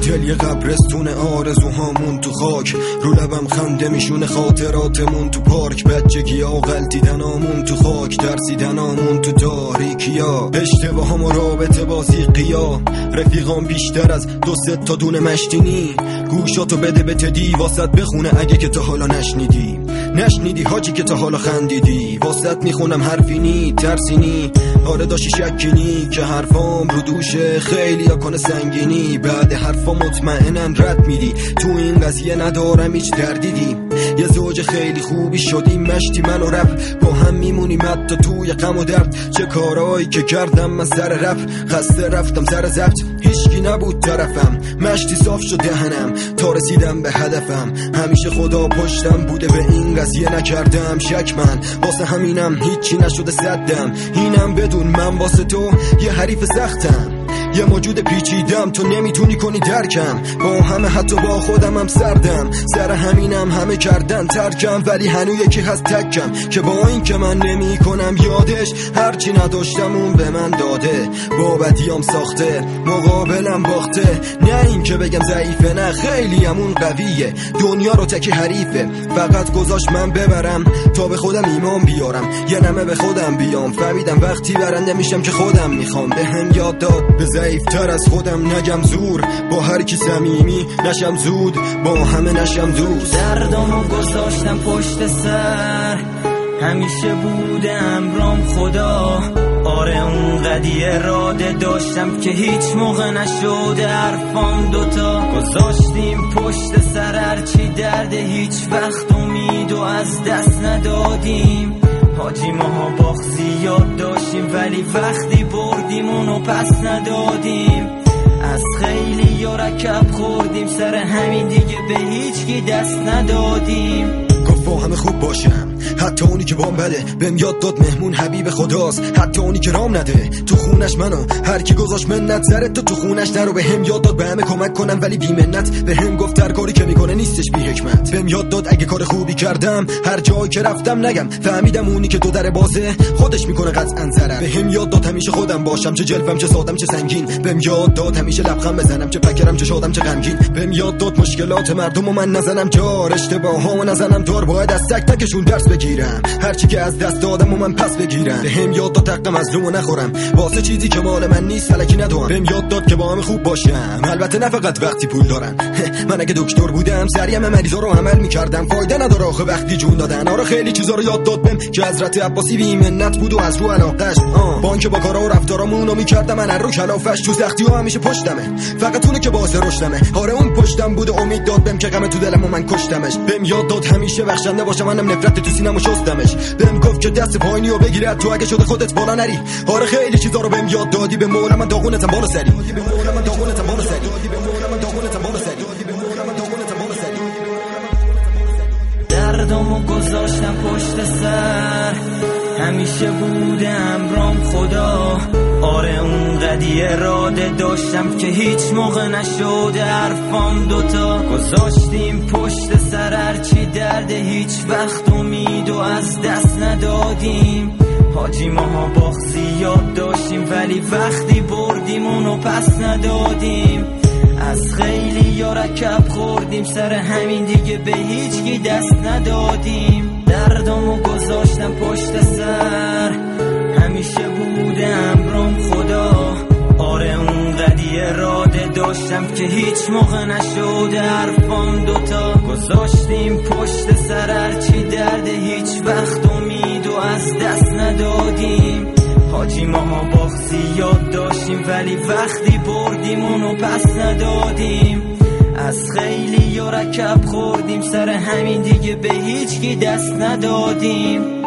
دل یه قبرستون آرزوهامون تو خاک، رو لبم خنده میشونه خاطراتمون تو پارک، بچگی ها غلطیدنامون تو خاک، درسیدنامون تو تاریکیا، اشتباهام و رابطه بازی قیا، رفیقام بیشتر از 2-3 تا دونه مشتینی، گوشاتو بده به تدی واسط بخونه اگه که تا حالا نشنیدی حاجی که تا حالا خندیدی، واسط میخونم حرفینی ترسینی، آره داشتی شکینی که حرفام رو دوشه خیلی یا کنه سنگینی، بعد حرفا مطمئنن رد میدی، تو این قضیه ندارم هیچ دردیدی، یه زوج خیلی خوبی شدیم مشتی من و رپ، با هم میمونیم حتی توی غم و درد، چه کارایی که کردم من سر رپ، خسته رفتم سر ضبط هیچکی نبود طرفم، مشتی صاف شد دهنم تا رسیدم به هدفم، همیشه خدا پشتم بوده به این قضیه نکردم شک، من واسه همینم هیچی نشده صدم، اینم بدون من واسه تو یه حریف سختم، یه موجود پیچیدم تو نمیتونی کنی درکم، با همه حتی با خودم هم سردم، سر همینم همه کردن ترکم، ولی هنو یکی هست تکم که با این که من نمی کنم یادش، هرچی نداشتم اون به من داده، با بدیام ساخته مقابلم باخته، نه این که بگم ضعیفه نه خیلی همون قویه، دنیا رو تکی حریفه، فقط گذاشت من ببرم تا به خودم ایمان بیارم، یه نمه به خودم بیام، فهمیدم وقتی برنده میشم که خودم میخوام، به هم یاد داد به ضعیفتر از خودم نگم زور، با هر کی صمیمی نشم زود، با همه نشم دوست، دردامو گذاشتم پشت سر، همیشه بودم رام خدا، آره اون قدی اراده داشتم که هیچ موقع نشده حرفام دوتا، گذاشتیم پشت سر هرچی درده هیچ وقت امید و از دست ندادیم، حاجی ماها باخت زیاد داشتیم ولی وقتی بردیم اونو پس ندادیم، از خیلی یا رکب خوردیم سر همین دیگه به هیچ کی دست ندادیم، گفت با همه خوب باشم حتی اونی که بام بده، بهم یاد داد مهمون حبیب خداست، حتی اونی که رام نده تو خونش منو، هر کی گذاشت منت سرت تو خونش نرو، بهم یاد داد به همه کمک کنم ولی بی منت، بهم گفت هر کاری که میکنه نیستش بی حکمت، بهم یاد داد اگه کار خوبی کردم هر جایی که رفتم نگم فهمیدم اونی که دو در بازه خودش میکنه قطعا ضرر، بهم یاد داد همیشه خودم باشم، چه جلفم چه سادم چه سنگین، بهم یاد داد همیشه لبخند بزنم چه فکرم چه شادم چه غمگین، بهم یاد داد مشکلات مردمو من نزنم جار، اشتباهامو نزنم دار، باید از تک تکشون درس بگیرم، هرچی که از دست دادم و من پس بگیرم، بهم یاد داد حق مظلومو نخورم واسه چیزی که مال من نیست الکی ندوام، بهم یاد داد که با همه خوب باشم، البته نه فقط وقتی پول دارن، من اگه دکتر بودم سریم مریضا رو عمل میکردم، فایده نداره آخه وقتی جون دادن، آره خیلی چیزا رو یاد داد بهم که حضرت عباسی بی منت بود و از رو علاقش، با اینکه با کارا و رفتارامونو میکردم من رو کلافش، تو سختی‌ها همیشه پشتمه، فقط اونه که باعث رشدمه، آره اون پشتم بود و امید داد بهم که غم تو دلم و من کشتمش، بهم یاد داد همیشه بخشنده باشم، منم نفرت تو سینه‌مو شستمش، بهم گفت که دست پایینیو بگیرد تو اگه شده خودت بالا نری، آره خیلی چیزا رو بهم یاد دادی، به مولا من داغونتم بالا سری، دردامو گذاشتم پشت سر، همیشه بودم رام خدا، آره اون قدی اراده داشتم که هیچ موقع نشده حرفام دوتا، گذاشتیم پشت سر هرچی درده هیچ وقت امید و از دست ندادیم، حاجی ماها باخت زیاد داشتیم ولی وقتی بردیم اونو پس ندادیم، از خیلی یا رکب خوردیم سر همین دیگه به هیچ کی دست ندادیم، دردامو گذاشتم پشت سر، همیشه بودم رام خدا، آره اون قدی اراده داشتم که هیچ موقع نشده حرفام دوتا، گذاشتیم پشت سر هرچی درده هیچ وقت امید و از دست ندادیم، حاجی ماها باخت زیاد داشتیم ولی وقتی بردیم اونو پس ندادیم، از خیلی یا رکب خوردیم سر همین دیگه به هیچ کی دست ندادیم.